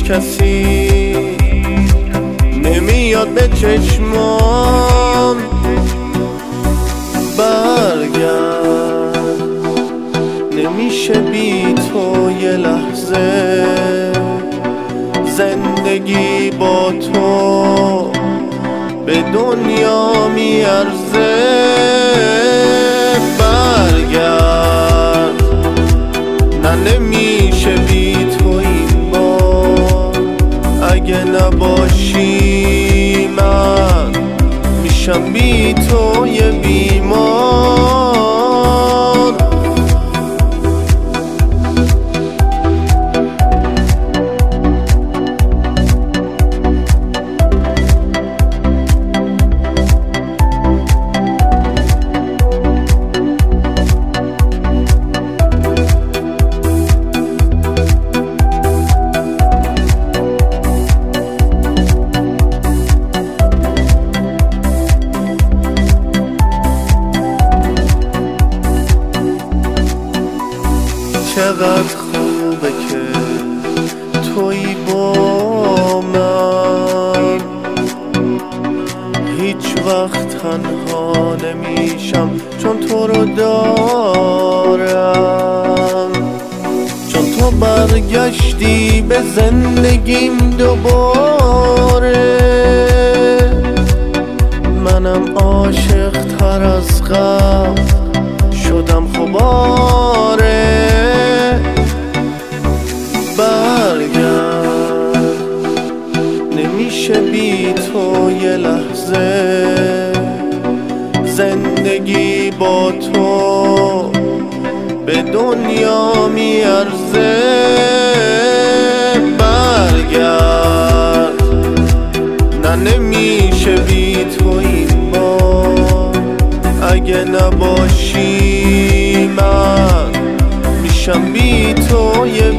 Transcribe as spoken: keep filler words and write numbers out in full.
کسی نمیاد به چشمام. برگرد، نمیشه بی تو یه لحظه زندگی با تو به دنیا میارزه. برگرد، نه نمیشه بی تو این بار. اگه نباشی من میشم بی تو یه بیمار. چقدر خوبه که تویی با من، هیچ وقت تنها نمیشم چون تو رو دارم. چون تو برگشتی به زندگیم دوباره، منم عاشق تر از قبل شدم خوباره. برگرد، نمیشه بی تو یه لحظه زندگی با تو به دنیا میارزه. برگرد، نه نمیشه بی تو این بار. اگه نباشی من میشم بی تو یه